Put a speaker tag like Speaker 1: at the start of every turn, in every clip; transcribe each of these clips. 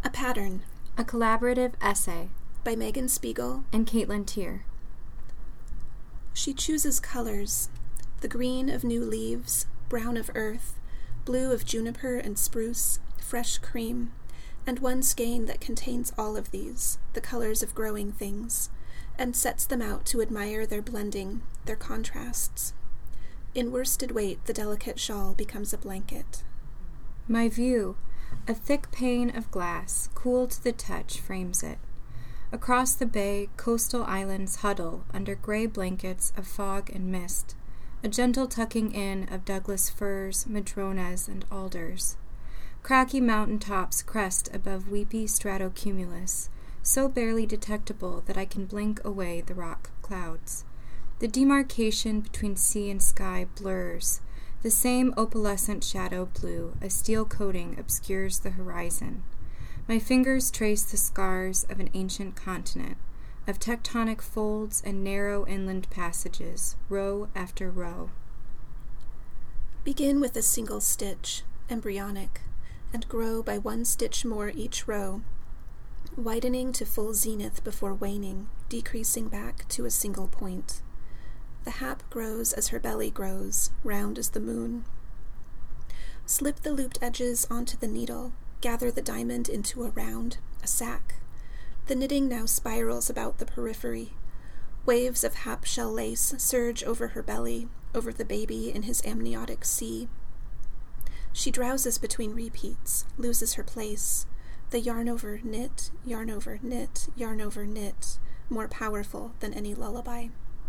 Speaker 1: A Pattern,
Speaker 2: a collaborative essay
Speaker 1: by Megan Spiegel
Speaker 2: and Caitlin Tier.
Speaker 1: She chooses colors, the green of new leaves, brown of earth, blue of juniper and spruce, fresh cream, and one skein that contains all of these, the colors of growing things, and sets them out to admire their blending, their contrasts. In worsted weight, the delicate shawl becomes a blanket.
Speaker 2: My view, a thick pane of glass, cool to the touch, frames it. Across the bay, coastal islands huddle under gray blankets of fog and mist, a gentle tucking in of Douglas firs, madronas, and alders. Cracky mountain tops crest above weepy stratocumulus, so barely detectable that I can blink away the rock clouds. The demarcation between sea and sky blurs. The same opalescent shadow blue, a steel coating, obscures the horizon. My fingers trace the scars of an ancient continent, of tectonic folds and narrow inland passages, row after row.
Speaker 1: Begin with a single stitch, embryonic, and grow by one stitch more each row, widening to full zenith before waning, decreasing back to a single point. The hap grows as her belly grows, round as the moon. Slip the looped edges onto the needle, gather the diamond into a round, a sack. The knitting now spirals about the periphery. Waves of hap shell lace surge over her belly, over the baby in his amniotic sea. She drowses between repeats, loses her place. The yarn over knit, yarn over knit, yarn over knit, more powerful than any lullaby.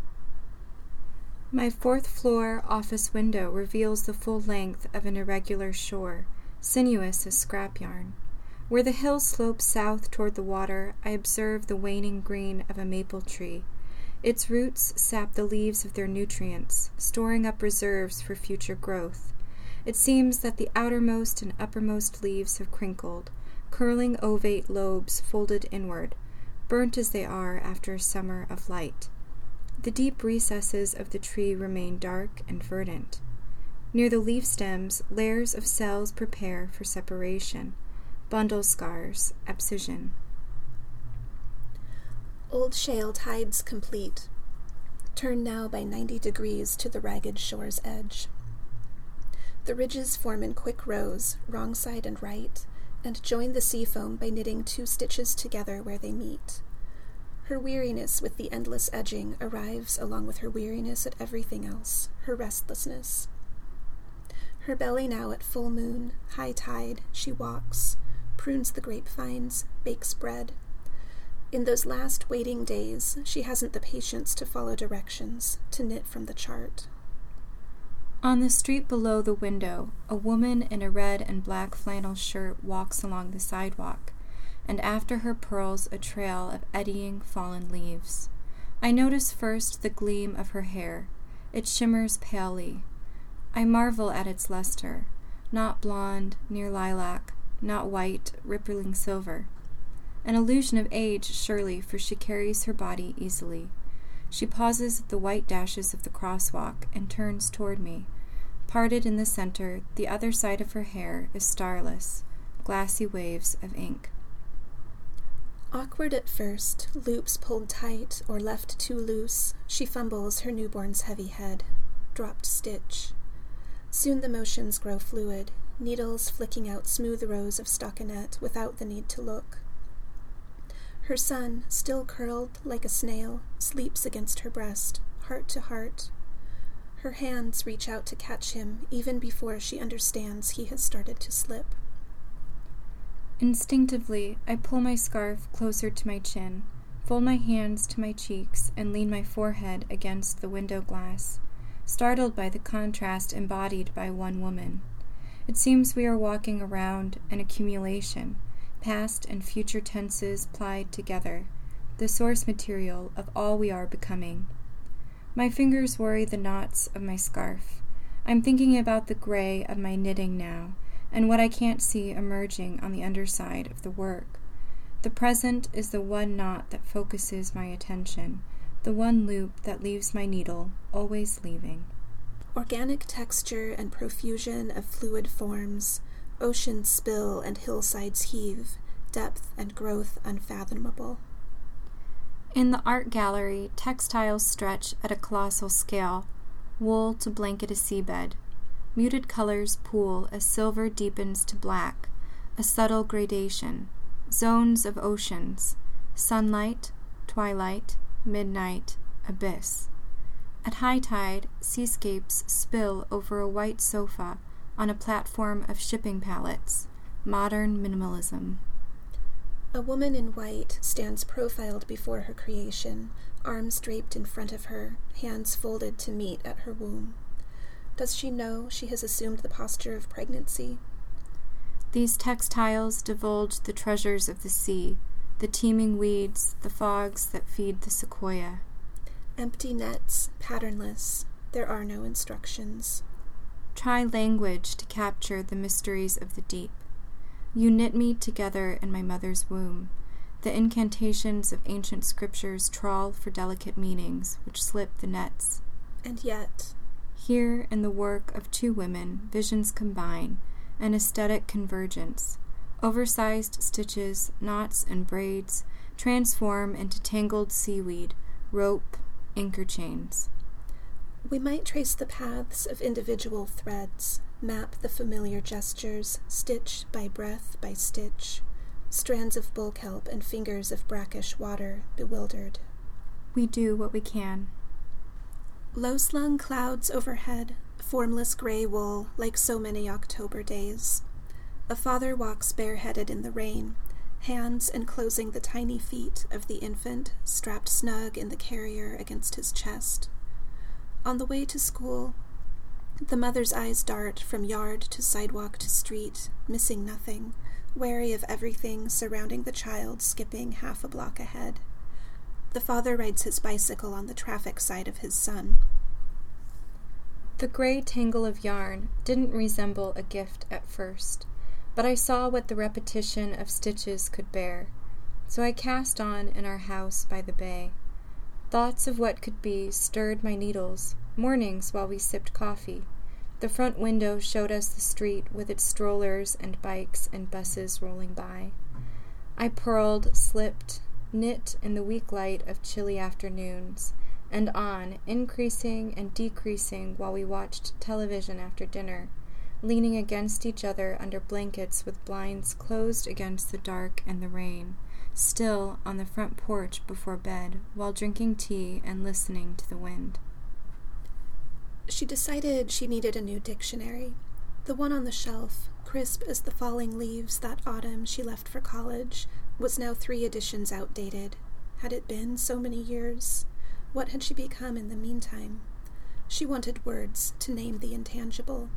Speaker 2: My fourth-floor office window reveals the full length of an irregular shore, sinuous as scrap yarn. Where the hill slopes south toward the water, I observe the waning green of a maple tree. Its roots sap the leaves of their nutrients, storing up reserves for future growth. It seems that the outermost and uppermost leaves have crinkled, curling ovate lobes folded inward, burnt as they are after a summer of light. The deep recesses of the tree remain dark and verdant. Near the leaf stems, layers of cells prepare for separation. Bundle scars, abscission.
Speaker 1: Old shale tides complete. Turn now by 90 degrees to the ragged shore's edge. The ridges form in quick rows, wrong side and right, and join the sea foam by knitting 2 stitches together where they meet. Her weariness with the endless edging arrives along with her weariness at everything else, her restlessness. Her belly now at full moon, high tide, she walks, prunes the grapevines, bakes bread. In those last waiting days, she hasn't the patience to follow directions, to knit from the chart.
Speaker 2: On the street below the window, a woman in a red and black flannel shirt walks along the sidewalk, and after her purls a trail of eddying fallen leaves. I notice first the gleam of her hair. It shimmers palely. I marvel at its luster, not blonde, near lilac, not white, rippling silver. An illusion of age, surely, for she carries her body easily. She pauses at the white dashes of the crosswalk and turns toward me. Parted in the center, the other side of her hair is starless, glassy waves of ink.
Speaker 1: Awkward at first, loops pulled tight or left too loose, she fumbles her newborn's heavy head. Dropped stitch. Soon the motions grow fluid, needles flicking out smooth rows of stockinette without the need to look. Her son, still curled like a snail, sleeps against her breast, heart to heart. Her hands reach out to catch him even before she understands he has started to slip.
Speaker 2: Instinctively, I pull my scarf closer to my chin, fold my hands to my cheeks, and lean my forehead against the window glass, startled by the contrast embodied by one woman. It seems we are walking around an accumulation, past and future tenses plied together, the source material of all we are becoming. My fingers worry the knots of my scarf. I'm thinking about the gray of my knitting now, and what I can't see emerging on the underside of the work. The present is the one knot that focuses my attention, the one loop that leaves my needle, always leaving.
Speaker 1: Organic texture and profusion of fluid forms, oceans spill and hillsides heave, depth and growth unfathomable.
Speaker 2: In the art gallery, textiles stretch at a colossal scale, wool to blanket a seabed. Muted colors pool as silver deepens to black, a subtle gradation, zones of oceans, sunlight, twilight, midnight, abyss. At high tide, seascapes spill over a white sofa on a platform of shipping pallets, modern minimalism.
Speaker 1: A woman in white stands profiled before her creation, arms draped in front of her, hands folded to meet at her womb. Does she know she has assumed the posture of pregnancy?
Speaker 2: These textiles divulge the treasures of the sea, the teeming weeds, the fogs that feed the sequoia.
Speaker 1: Empty nets, patternless, there are no instructions.
Speaker 2: Try language to capture the mysteries of the deep. You knit me together in my mother's womb. The incantations of ancient scriptures trawl for delicate meanings which slip the nets.
Speaker 1: And yet,
Speaker 2: here in the work of two women, visions combine, an aesthetic convergence. Oversized stitches, knots, and braids transform into tangled seaweed, rope, anchor chains.
Speaker 1: We might trace the paths of individual threads, map the familiar gestures, stitch by breath by stitch, strands of bull kelp and fingers of brackish water, bewildered.
Speaker 2: We do what we can.
Speaker 1: Low-slung clouds overhead, formless gray wool like so many October days. A father walks bareheaded in the rain, hands enclosing the tiny feet of the infant strapped snug in the carrier against his chest. On the way to school, the mother's eyes dart from yard to sidewalk to street, missing nothing, wary of everything surrounding the child skipping half a block ahead. The father rides his bicycle on the traffic side of his son.
Speaker 2: The gray tangle of yarn didn't resemble a gift at first, but I saw what the repetition of stitches could bear, so I cast on in our house by the bay. Thoughts of what could be stirred my needles, mornings while we sipped coffee. The front window showed us the street with its strollers and bikes and buses rolling by. I purled, slipped, knit in the weak light of chilly afternoons, and on, increasing and decreasing while we watched television after dinner, leaning against each other under blankets with blinds closed against the dark and the rain, still on the front porch before bed while drinking tea and listening to the wind.
Speaker 1: She decided she needed a new dictionary. The one on the shelf, crisp as the falling leaves that autumn she left for college, was now 3 editions outdated. Had it been so many years? What had she become in the meantime? She wanted words to name the intangible.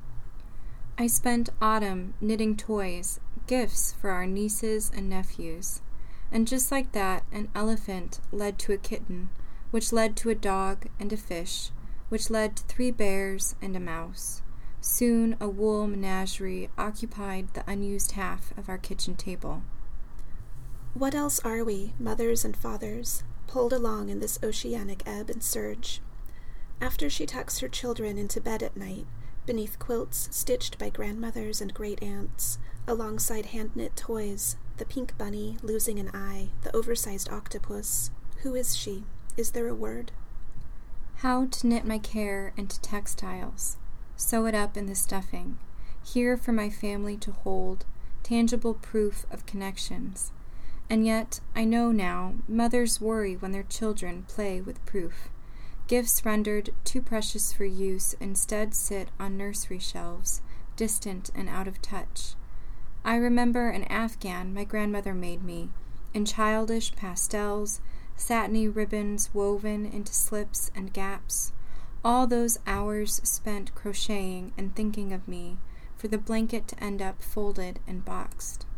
Speaker 2: I spent autumn knitting toys, gifts for our nieces and nephews. And just like that, an elephant led to a kitten, which led to a dog and a fish, which led to 3 bears and a mouse. Soon a wool menagerie occupied the unused half of our kitchen table.
Speaker 1: What else are we, mothers and fathers, pulled along in this oceanic ebb and surge? After she tucks her children into bed at night, beneath quilts stitched by grandmothers and great-aunts, alongside hand-knit toys, the pink bunny losing an eye, the oversized octopus, who is she? Is there a word?
Speaker 2: How to knit my care into textiles, sew it up in the stuffing, here for my family to hold, tangible proof of connections. And yet, I know now, mothers worry when their children play with proof. Gifts rendered too precious for use instead sit on nursery shelves, distant and out of touch. I remember an Afghan my grandmother made me, in childish pastels, satiny ribbons woven into slips and gaps, all those hours spent crocheting and thinking of me, for the blanket to end up folded and boxed.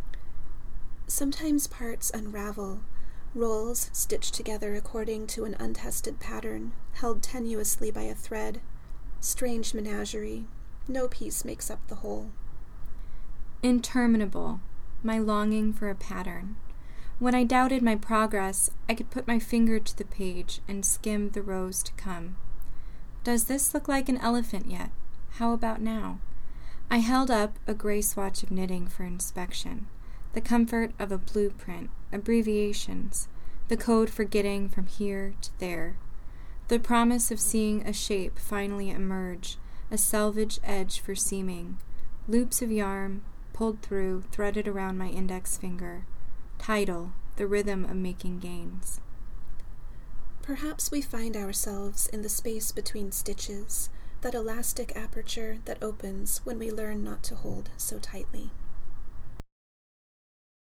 Speaker 1: Sometimes parts unravel, rolls stitched together according to an untested pattern, held tenuously by a thread. Strange menagerie. No piece makes up the whole.
Speaker 2: Interminable, my longing for a pattern. When I doubted my progress, I could put my finger to the page and skim the rows to come. Does this look like an elephant yet? How about now? I held up a gray swatch of knitting for inspection. the comfort of a blueprint, abbreviations, the code for getting from here to there, the promise of seeing a shape finally emerge, a selvage edge for seaming, loops of yarn pulled through, threaded around my index finger, tidal, the rhythm of making gains.
Speaker 1: Perhaps we find ourselves in the space between stitches, that elastic aperture that opens when we learn not to hold so tightly.